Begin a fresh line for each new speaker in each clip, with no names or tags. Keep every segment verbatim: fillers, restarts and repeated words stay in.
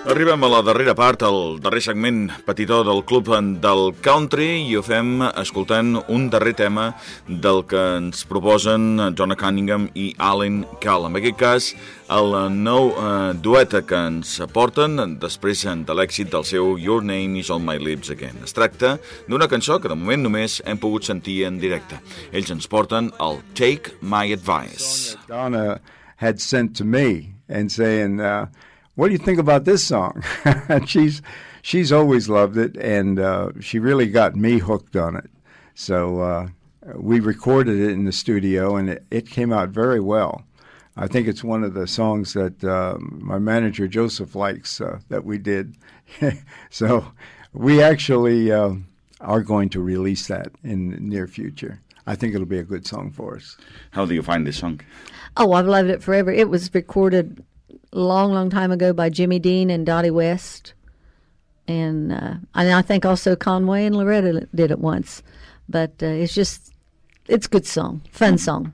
Arribem a la darrera part, el darrer segment petitó del Club del Country, i ho fem escoltant un darrer tema del que ens proposen Donna Cunningham i Alan Cal. En aquest cas, el nou eh, duet que ens aporten després de l'èxit del seu Your Name is on my lips again. Es tracta d'una cançó que de moment només hem pogut sentir en directe. Ells ens porten el Take My Advice.
Donna had sent to me and saying, uh, what do you think about this song? she's she's always loved it, and uh, she really got me hooked on it. So uh, we recorded it in the studio, and it, it came out very well. I think it's one of the songs that uh, my manager Joseph likes uh, that we did. So we actually uh, are going to release that in the near future. I think it'll be a good song for us.
How do you find this song?
Oh, I've loved it forever. It was recorded long, long time ago by Jimmy Dean and Dottie West. And, uh, and I think also Conway and Loretta did it once. But uh, it's just, it's a good song, fun song.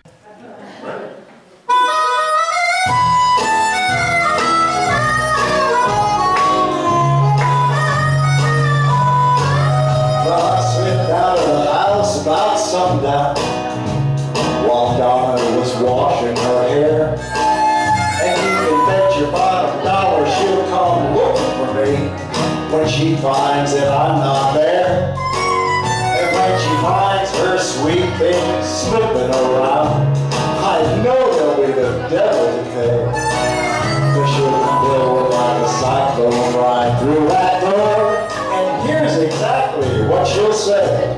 Well, I slipped out of the house about sundown while Donna was washing her hair. Your bottom dollar, she'll come looking for me when she finds that I'm not there. And when she finds her sweet things slipping around, I know they'll be the devil to pay. But she'll come blow like a cyclone right through that door. And here's exactly what she'll say.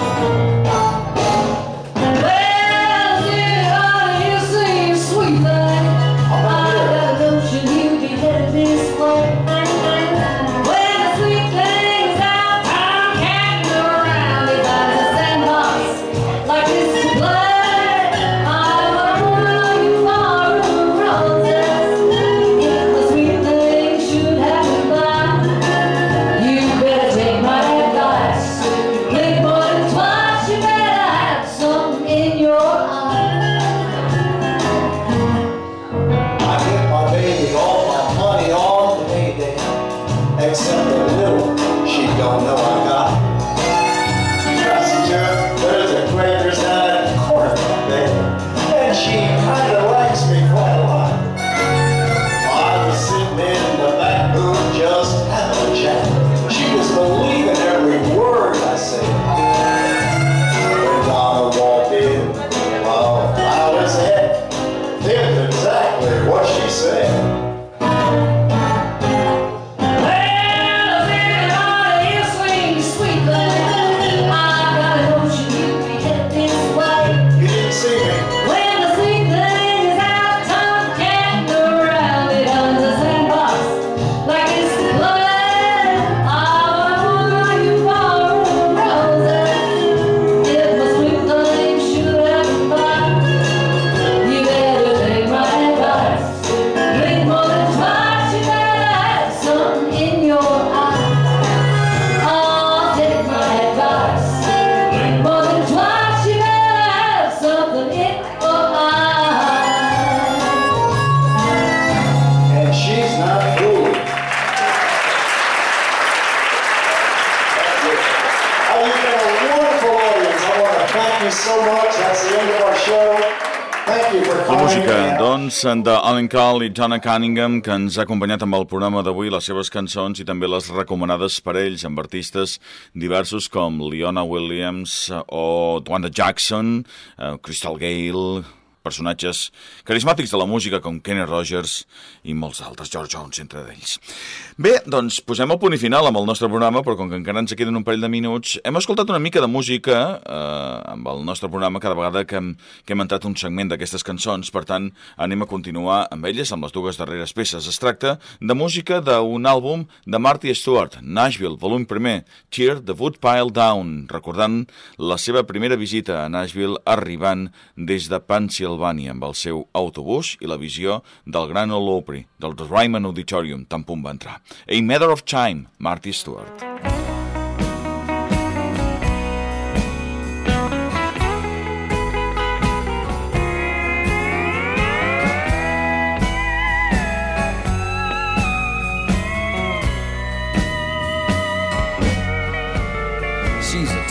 La música, doncs, d'Alan Cal i Donna Cunningham, que ens ha acompanyat amb el programa d'avui, les seves cançons i també les recomanades per ells amb artistes diversos com Leona Williams o Dwanda Jackson, uh, Crystal Gale, personatges carismàtics de la música com Kenny Rogers i molts altres, George Jones entre d'ells. Bé, doncs posem el punt i final amb el nostre programa, però com que encara ens queden un parell de minuts, hem escoltat una mica de música eh, amb el nostre programa cada vegada que hem, que hem entrat un segment d'aquestes cançons, per tant anem a continuar amb elles, amb les dues darreres peces. Es tracta de música d'un àlbum de Marty Stuart, Nashville, volum primer, Tear the Woodpile Down, recordant la seva primera visita a Nashville arribant des de Pennsylvania amb el seu autobús i la visió del Grand Ole Opry, del Ryman Auditorium, tan punt va entrar. A Matter of Time, Marty Stuart.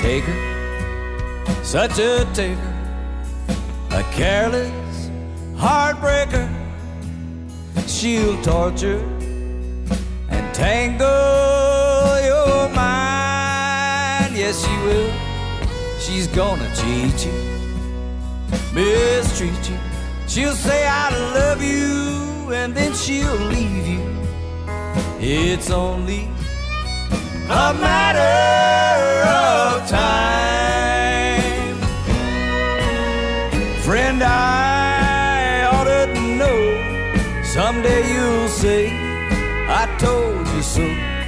taker, such a taker, a careless heartbreaker. She'll torture and tangle your mind. Yes, she will. She's gonna cheat you, mistreat you. She'll say I love you, and then she'll leave you. It's only a matter of time. Friend, I ought to know. Someday you'll say I told you so.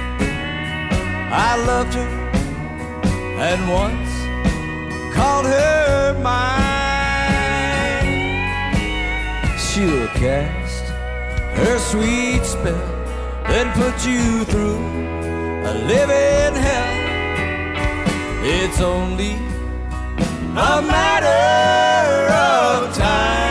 I loved her and once called her mine. She'll cast her sweet spell, then put you through a living hell. It's only a matter of time.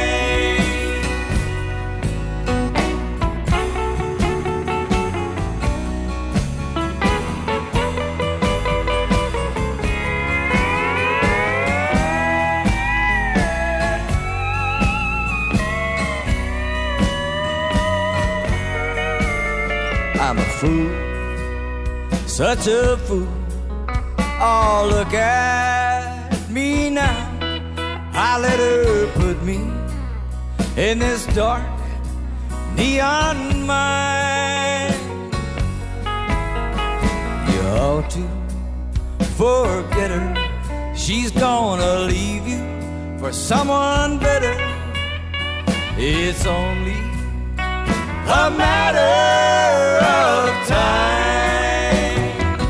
I'm a fool, such a fool. Oh, look at me now. I let her put me in this dark neon mind. You ought to forget her. She's gonna leave you for someone better. It's only a matter of time.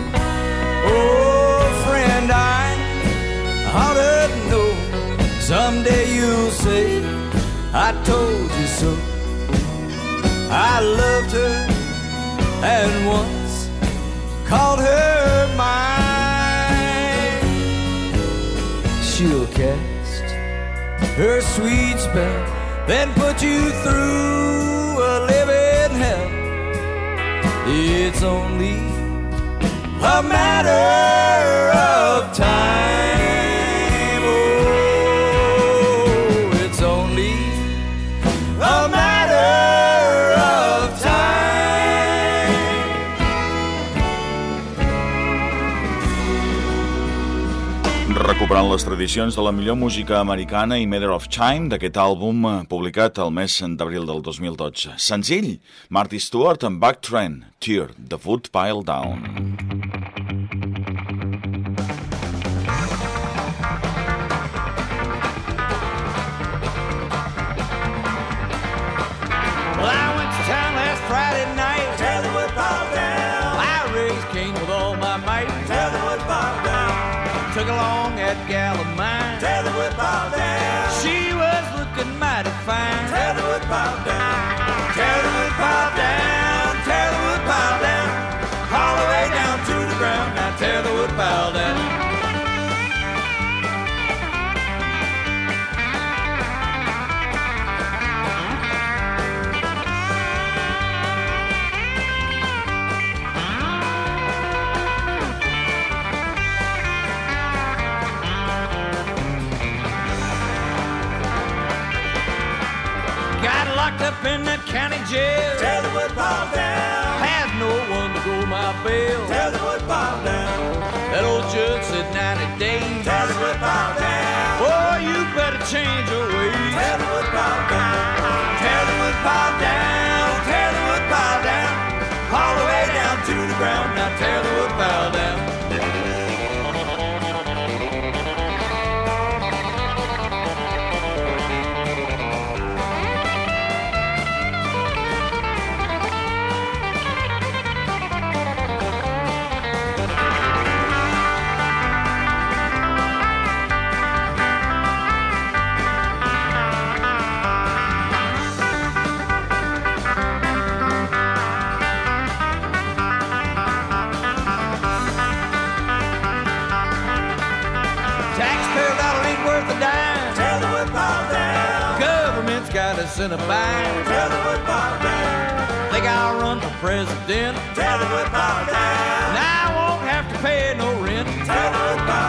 Oh, friend, I ought to know. Someday you'll say I told you so. I loved her and once called her mine. She'll cast her sweet spell, then put you through a living hell. It's only a matter of time. Oh, it's only a matter of time.
Recuperant les tradicions de la millor música americana i Matter of Time d'aquest àlbum publicat el mes d'abril del dos mil dotze. Senzill, Marty Stuart amb Buck Trent, Tear the Foot Pile Down.
Well, I went to town last Friday night. Tear the wood pile down. I raised Cain with all my might. Tear the wood pile down. Took along that gal of mine. Tear the wood pile down. She was looking mighty fine. Tear the wood pile down. Tear the wood pile down. Tear the wood pile down. All the way down to the ground. Now tear the wood pile down. Locked up in that county jail. Tear the wood pile down. Had no one to go my bail. Tear the wood pile down. That old judge said ninety days. Tear the wood pile down. Boy, you better change your ways. Tear the wood pile down. Tear the wood pile down. Tear the wood pile down. All the way down to the ground. Now tear the wood pile down. Got us in a bind. Tear the wood pile down. Think I'll run for president. Tear the wood pile down. Now I won't have to pay no rent. Tear the wood pile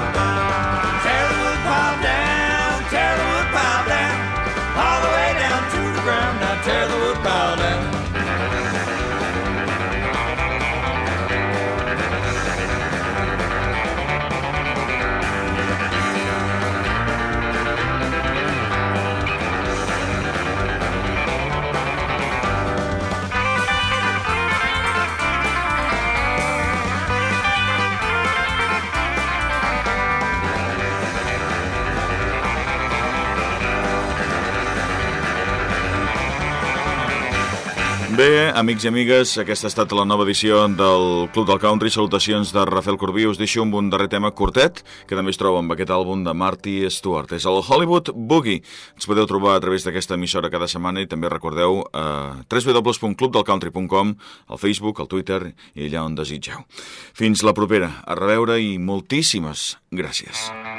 Bé, amics i amigues, aquesta ha estat la nova edició del Club del Country. Salutacions de Rafael Corbí. Us deixo amb un darrer tema curtet, que també es troba amb aquest àlbum de Marty Stuart. És el Hollywood Boogie. Ens podeu trobar a través d'aquesta emissora cada setmana i també recordeu a w w w punt club del country punt com, al Facebook, al Twitter i allà on desitgeu. Fins la propera. A reveure i moltíssimes gràcies.